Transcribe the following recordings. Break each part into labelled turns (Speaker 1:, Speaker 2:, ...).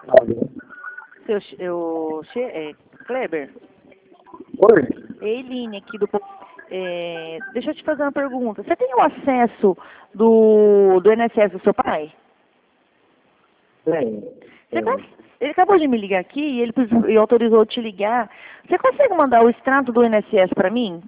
Speaker 1: Alô?
Speaker 2: Kleber,
Speaker 1: Oi?
Speaker 2: é Eline aqui do... deixa eu te fazer uma pergunta. Você tem o acesso do INSS do seu pai?
Speaker 1: Tem.
Speaker 2: Você
Speaker 1: Tem.
Speaker 2: ele acabou de me ligar aqui e ele autorizou te ligar. Você consegue mandar o extrato do INSS para mim?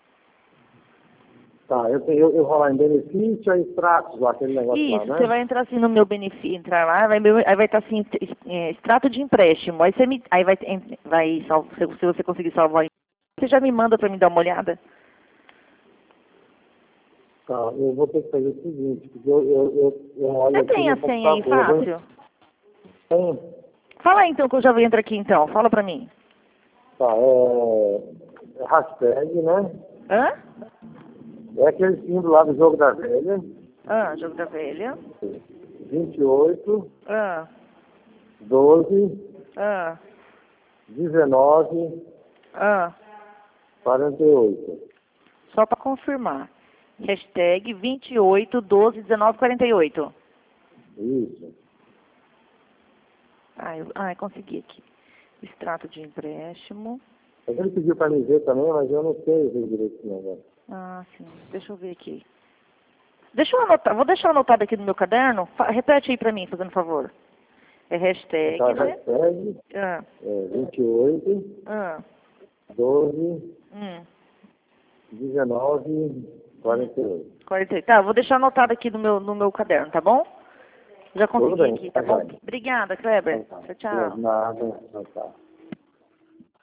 Speaker 1: Tá, eu vou lá em benefício, aí extratos lá, aquele negócio lá,
Speaker 2: Isso,
Speaker 1: né?
Speaker 2: você vai entrar assim no meu benefício, entrar lá, aí vai estar assim, extrato de empréstimo. Aí aí se você conseguir salvar, você já me manda para me dar uma olhada?
Speaker 1: Tá, eu vou ter que fazer o seguinte, porque eu olho
Speaker 2: Você
Speaker 1: aqui
Speaker 2: tem
Speaker 1: no
Speaker 2: a senha aí
Speaker 1: computador,
Speaker 2: fácil?
Speaker 1: tem.
Speaker 2: Fala aí então que eu já entro aqui então, fala pra mim.
Speaker 1: Tá, é hashtag, né?
Speaker 2: Hã?
Speaker 1: É aquele símbolo lá do jogo da velha,
Speaker 2: Jogo da velha.
Speaker 1: 28,
Speaker 2: Ah,
Speaker 1: 12,
Speaker 2: ah,
Speaker 1: 19,
Speaker 2: ah.
Speaker 1: 48.
Speaker 2: Só pra confirmar. Hashtag 28 12 19 48.
Speaker 1: Isso.
Speaker 2: Consegui aqui. Extrato de empréstimo.
Speaker 1: Ele pediu para me ver também, mas eu não sei ver direito esse negócio.
Speaker 2: Ah, sim. Deixa eu ver aqui. Deixa eu anotar. Vou deixar anotado aqui no meu caderno. Repete aí pra mim, fazendo favor. É hashtag,
Speaker 1: Tá,
Speaker 2: né?
Speaker 1: hashtag
Speaker 2: Ah,
Speaker 1: 28,
Speaker 2: ah,
Speaker 1: 12,
Speaker 2: hum,
Speaker 1: 19, 48.
Speaker 2: 48. Tá, vou deixar anotado aqui no meu caderno, tá bom? Já
Speaker 1: Tudo
Speaker 2: consegui
Speaker 1: bem,
Speaker 2: aqui, tá
Speaker 1: tá
Speaker 2: bom?
Speaker 1: bem.
Speaker 2: Obrigada, Kleber.
Speaker 1: Então tá.
Speaker 2: Tchau, tchau.
Speaker 1: Nada, tá.